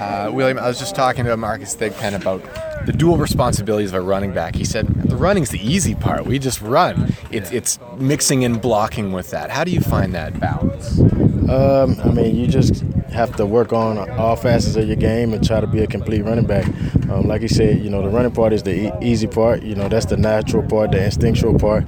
William, I was just talking to Marcus Thigpen about the dual responsibilities of a running back. He said, the running's the easy part. We just run. It's mixing and blocking with that. How do you find that balance? You just have to work on all facets of your game and try to be a complete running back. Like you said, the running part is the easy part. That's the natural part, the instinctual part.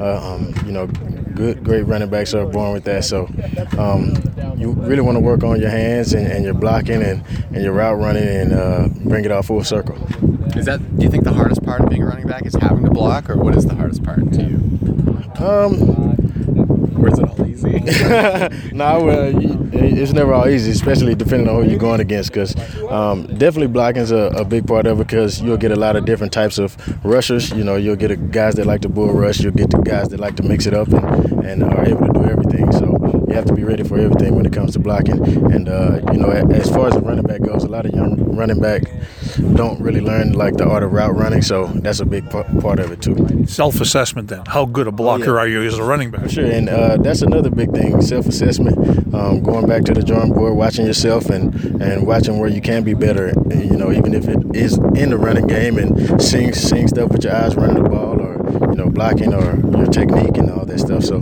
Great running backs are born with that. So you really want to work on your hands and your blocking and your route running and bring it all full circle. Do you think the hardest part of being a running back is having to block, or what is the hardest part to you? Or is it all easy? It's never all easy, especially depending on who you're going against, because definitely blocking is a big part of it, because you'll get a lot of different types of rushers. You'll get guys that like to bull rush, you'll get the guys that like to mix it up and are able to do everything. So you have to be ready for everything when it comes to blocking. And, as far as the running back goes, a lot of young running back don't really learn the art of route running, so that's a big part of it too. Self-assessment then. How good a blocker are you as a running back? For sure, and that's another big thing, self-assessment, going back to the drawing board, watching yourself and watching where you can be better, even if it is in the running game, and seeing stuff with your eyes, running the ball, or blocking, or your technique and all that stuff. So,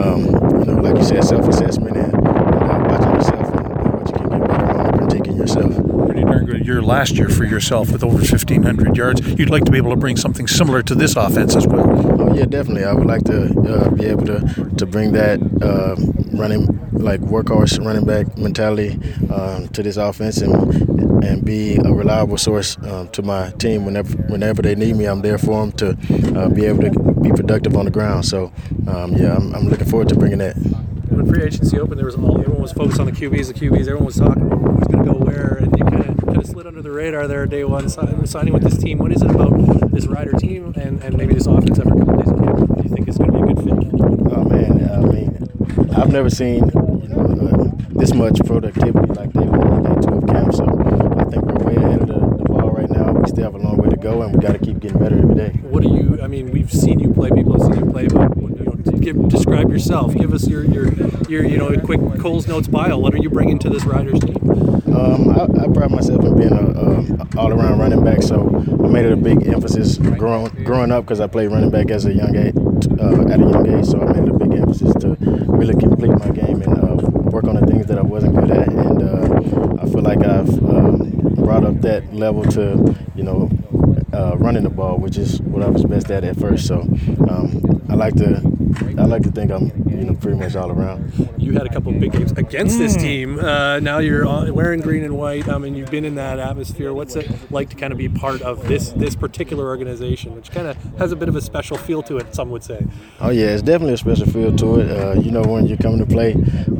like you said, self-assessment and watching yourself and what you can get better on, critiquing yourself. Pretty darn good year last year for yourself with over 1,500 yards. You'd like to be able to bring something similar to this offense as well. Oh, yeah, definitely. I would like to be able to bring that running, workhorse running back mentality to this offense and be a reliable source to my team. Whenever they need me, I'm there for them to be able to be productive on the ground. So, I'm looking forward to bringing that. When free agency opened, everyone was focused on the QBs. Everyone was talking about who's going to go where, and you kind of slid under the radar there day one, signing with this team. What is it about this Rider team and maybe this offense after a couple of days of camp do you think is going to be a good fit? Oh man, I've never seen this much productivity like they were in day 2 of camp. So I think we're way ahead of the ball right now. We still have a long way to go, and we got to keep getting better every day. What do you? We've seen you play. People have seen you play, but describe yourself. Give us your quick Coles Notes bio. What are you bringing to this Riders team? I pride myself in being an all-around running back, so I made it a big emphasis growing up, because I played running back as a young age, at a young age. So I made it a big emphasis to really complete my game and work on the things that I wasn't good at. And I feel like I've brought up that level to running the ball, which is what I was best at first. So I like to think I'm pretty much all around. You had a couple of big games against this team. Now you're wearing green and white. You've been in that atmosphere. What's it like to kind of be part of this particular organization, which kind of has a bit of a special feel to it, some would say? Oh yeah, it's definitely a special feel to it. When you're coming to play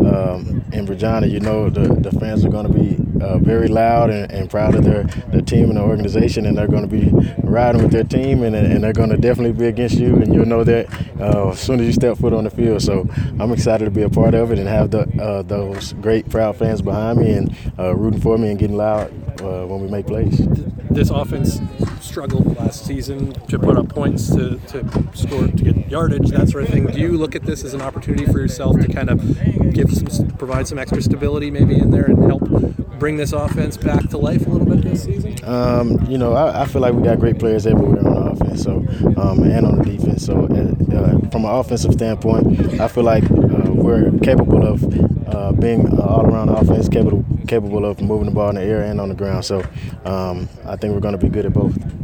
in Regina, the fans are going to be very loud and proud of their team and the organization, and they're going to be riding with their team, and they're going to definitely be against you, and you'll know that as soon as you step foot on the field. So I'm excited to be a part of it and have those great, proud fans behind me and rooting for me and getting loud when we make plays. This offense struggled last season to put up points, to score, to get yardage, that sort of thing. Do you look at this as an opportunity for yourself to kind of provide some extra stability maybe in there and help bring this offense back to life a little bit this season? I feel like we got great players everywhere on the offense, and on the defense. So from an offensive standpoint, I feel like we're capable of being an all-around offense, capable of moving the ball in the air and on the ground. So I think we're going to be good at both.